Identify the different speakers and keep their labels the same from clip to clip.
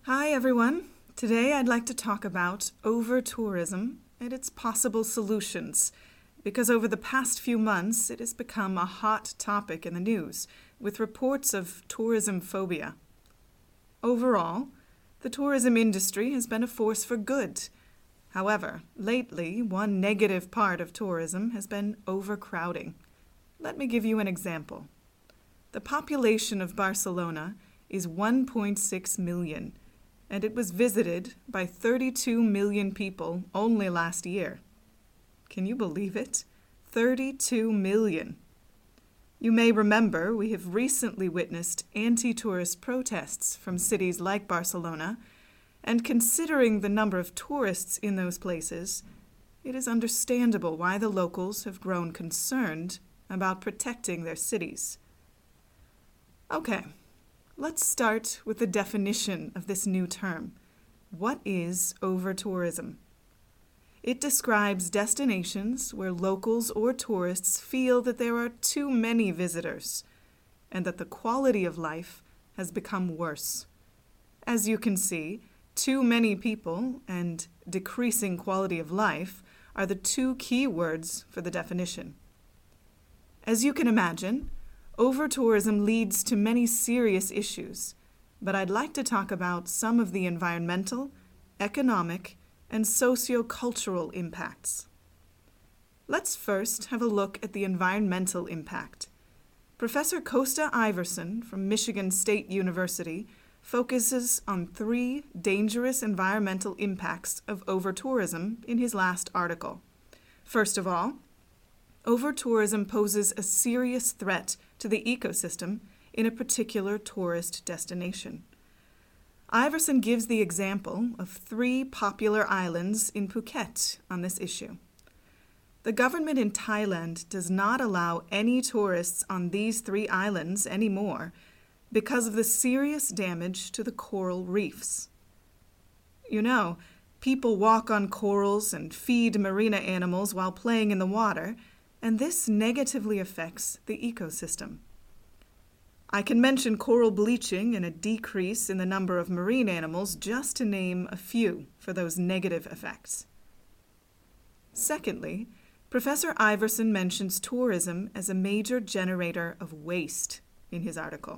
Speaker 1: Hi everyone. Today I'd like to talk about over-tourism and its possible solutions, because over the past few months it has become a hot topic in the news with reports of tourism phobia. Overall, the tourism industry has been a force for good. However, lately, one negative part of tourism has been overcrowding. Let me give you an example. The population of Barcelona is 1.6 million, and it was visited by 32 million people only last year. Can you believe it? 32 million. You may remember we have recently witnessed anti-tourist protests from cities like Barcelona, and considering the number of tourists in those places, it is understandable why the locals have grown concerned about protecting their cities. Okay, let's start with the definition of this new term. What is over-tourism? It describes destinations where locals or tourists feel that there are too many visitors and that the quality of life has become worse. As you can see, too many people and decreasing quality of life are the two key words for the definition. As you can imagine, over-tourism leads to many serious issues, but I'd like to talk about some of the environmental, economic, and socio-cultural impacts. Let's first have a look at the environmental impact. Professor Kosta Iversen from Michigan State University focuses on 3 dangerous environmental impacts of over-tourism in his last article. First of all, over-tourism poses a serious threat to the ecosystem in a particular tourist destination. Iversen gives the example of 3 popular islands in Phuket on this issue. The government in Thailand does not allow any tourists on these 3 islands anymore because of the serious damage to the coral reefs. You know, people walk on corals and feed marina animals while playing in the water, and this negatively affects the ecosystem. I can mention coral bleaching and a decrease in the number of marine animals just to name a few for those negative effects. Secondly, Professor Iversen mentions tourism as a major generator of waste in his article.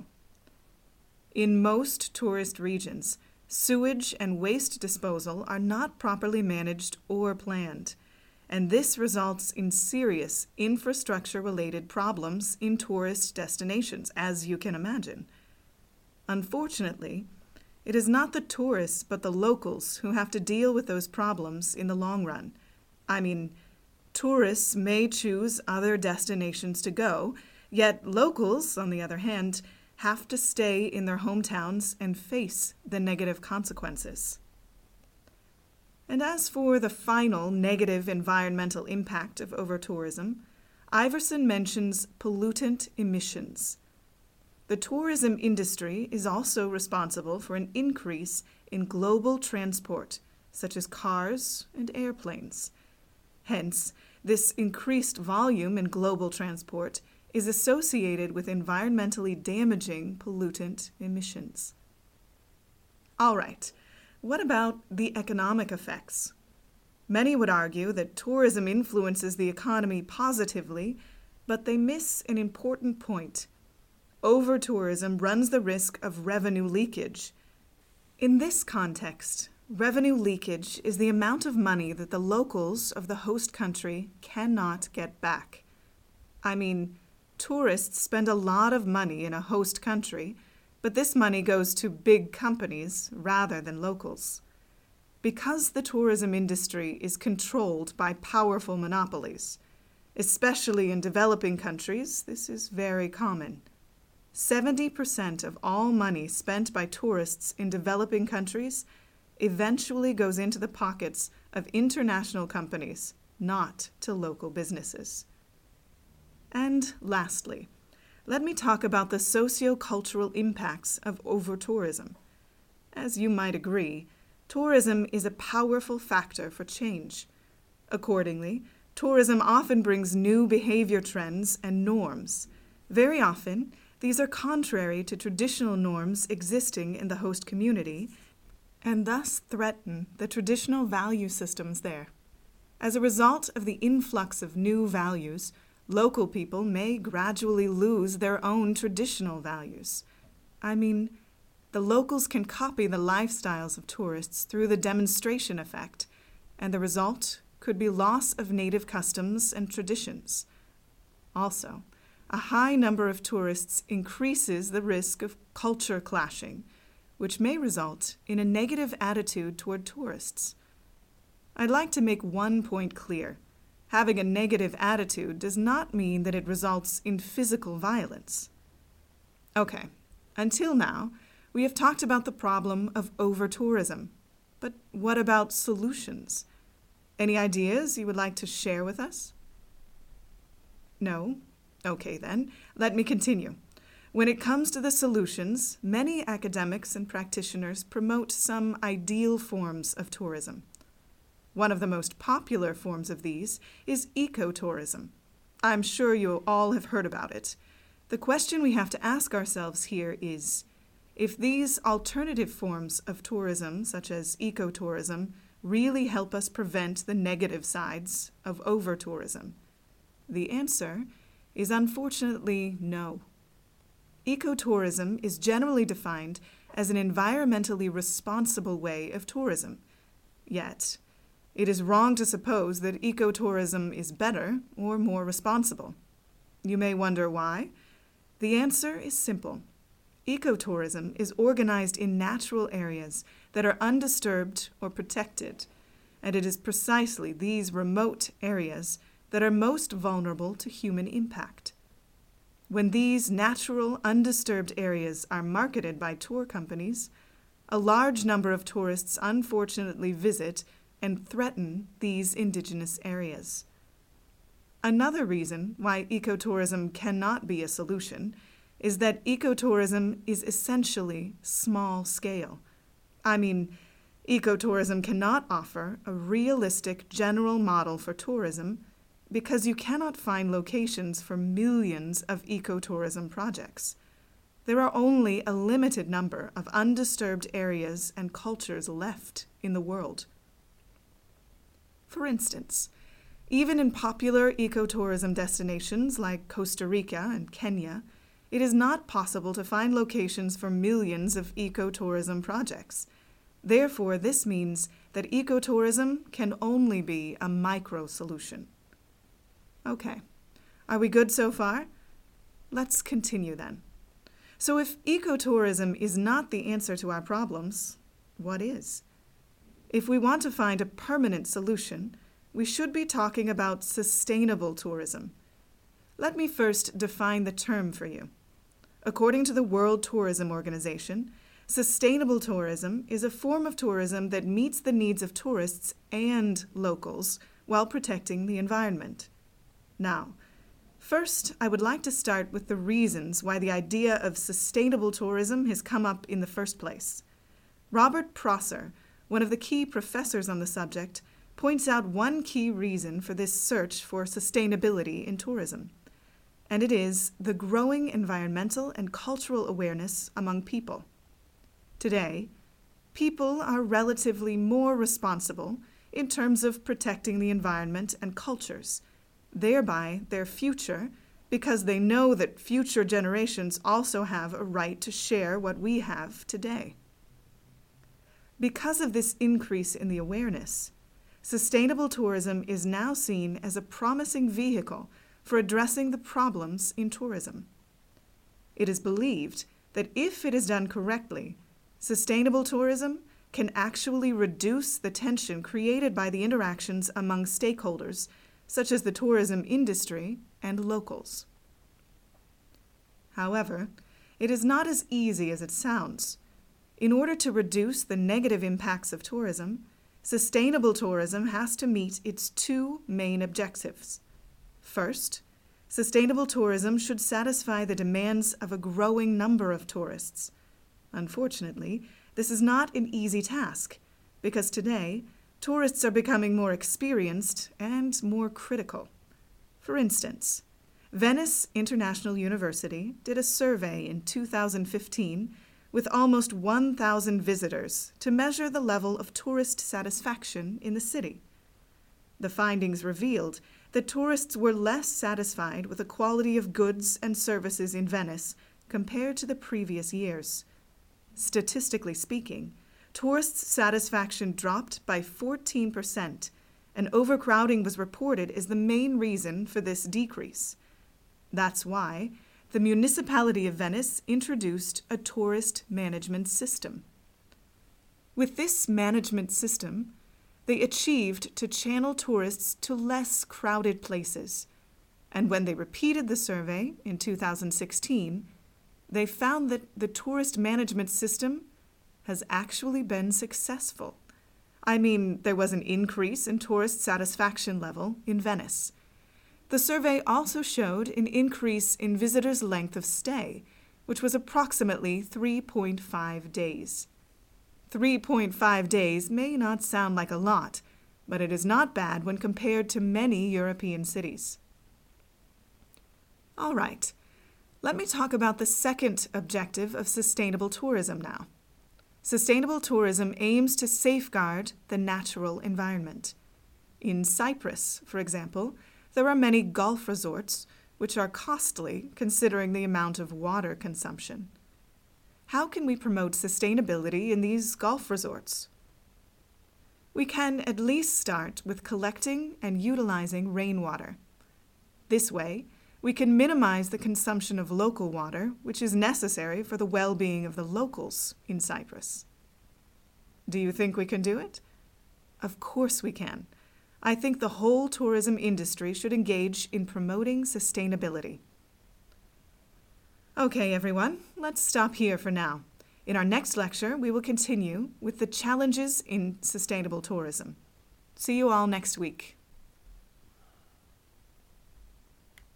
Speaker 1: In most tourist regions, sewage and waste disposal are not properly managed or planned, and this results in serious infrastructure-related problems in tourist destinations, as you can imagine. Unfortunately, it is not the tourists but the locals who have to deal with those problems in the long run. I mean, tourists may choose other destinations to go, yet locals, on the other hand, have to stay in their hometowns and face the negative consequences. And as for the final negative environmental impact of over-tourism, Iversen mentions pollutant emissions. The tourism industry is also responsible for an increase in global transport, such as cars and airplanes. Hence, this increased volume in global transport is associated with environmentally damaging pollutant emissions. All right. What about the economic effects? Many would argue that tourism influences the economy positively, but they miss an important point. Over-tourism runs the risk of revenue leakage. In this context, revenue leakage is the amount of money that the locals of the host country cannot get back. I mean, tourists spend a lot of money in a host country, but this money goes to big companies rather than locals. Because the tourism industry is controlled by powerful monopolies, especially in developing countries, this is very common. 70% of all money spent by tourists in developing countries eventually goes into the pockets of international companies, not to local businesses. And lastly, let me talk about the socio-cultural impacts of over-tourism. As you might agree, tourism is a powerful factor for change. Accordingly, tourism often brings new behavior trends and norms. Very often, these are contrary to traditional norms existing in the host community, and thus threaten the traditional value systems there. As a result of the influx of new values, local people may gradually lose their own traditional values. I mean, the locals can copy the lifestyles of tourists through the demonstration effect, and the result could be loss of native customs and traditions. Also, a high number of tourists increases the risk of culture clashing, which may result in a negative attitude toward tourists. I'd like to make one point clear. Having a negative attitude does not mean that it results in physical violence. Okay, until now, we have talked about the problem of over-tourism. But what about solutions? Any ideas you would like to share with us? No? Okay then, let me continue. When it comes to the solutions, many academics and practitioners promote some ideal forms of tourism. One of the most popular forms of these is ecotourism. I'm sure you all have heard about it. The question we have to ask ourselves here is, if these alternative forms of tourism, such as ecotourism, really help us prevent the negative sides of over-tourism? The answer is unfortunately no. Ecotourism is generally defined as an environmentally responsible way of tourism. Yet, it is wrong to suppose that ecotourism is better or more responsible. You may wonder why. The answer is simple. Ecotourism is organized in natural areas that are undisturbed or protected, and it is precisely these remote areas that are most vulnerable to human impact. When these natural, undisturbed areas are marketed by tour companies, a large number of tourists unfortunately visit and threaten these indigenous areas. Another reason why ecotourism cannot be a solution is that ecotourism is essentially small scale. I mean, ecotourism cannot offer a realistic general model for tourism because you cannot find locations for millions of ecotourism projects. There are only a limited number of undisturbed areas and cultures left in the world. For instance, even in popular ecotourism destinations like Costa Rica and Kenya, it is not possible to find locations for millions of ecotourism projects. Therefore, this means that ecotourism can only be a micro-solution. Okay, are we good so far? Let's continue then. So if ecotourism is not the answer to our problems, what is? If we want to find a permanent solution, we should be talking about sustainable tourism. Let me first define the term for you. According to the World Tourism Organization, sustainable tourism is a form of tourism that meets the needs of tourists and locals while protecting the environment. Now, first, I would like to start with the reasons why the idea of sustainable tourism has come up in the first place. Robert Prosser, one of the key professors on the subject, points out one key reason for this search for sustainability in tourism, and it is the growing environmental and cultural awareness among people. Today, people are relatively more responsible in terms of protecting the environment and cultures, thereby their future, because they know that future generations also have a right to share what we have today. Because of this increase in the awareness, sustainable tourism is now seen as a promising vehicle for addressing the problems in tourism. It is believed that if it is done correctly, sustainable tourism can actually reduce the tension created by the interactions among stakeholders, such as the tourism industry and locals. However, it is not as easy as it sounds. In order to reduce the negative impacts of tourism, sustainable tourism has to meet its two main objectives. First, sustainable tourism should satisfy the demands of a growing number of tourists. Unfortunately, this is not an easy task, because today, tourists are becoming more experienced and more critical. For instance, Venice International University did a survey in 2015 with almost 1,000 visitors to measure the level of tourist satisfaction in the city. The findings revealed that tourists were less satisfied with the quality of goods and services in Venice compared to the previous years. Statistically speaking, tourists' satisfaction dropped by 14%, and overcrowding was reported as the main reason for this decrease. That's why the municipality of Venice introduced a tourist management system. With this management system, they achieved to channel tourists to less crowded places, and when they repeated the survey in 2016, they found that the tourist management system has actually been successful. I mean, there was an increase in tourist satisfaction level in Venice. The survey also showed an increase in visitors' length of stay, which was approximately 3.5 days. 3.5 days may not sound like a lot, but it is not bad when compared to many European cities. All right, let me talk about the second objective of sustainable tourism now. Sustainable tourism aims to safeguard the natural environment. In Cyprus, for example, there are many golf resorts which are costly considering the amount of water consumption. How can we promote sustainability in these golf resorts? We can at least start with collecting and utilizing rainwater. This way, we can minimize the consumption of local water, which is necessary for the well-being of the locals in Cyprus. Do you think we can do it? Of course we can. I think the whole tourism industry should engage in promoting sustainability. Okay, everyone, let's stop here for now. In our next lecture, we will continue with the challenges in sustainable tourism. See you all next week.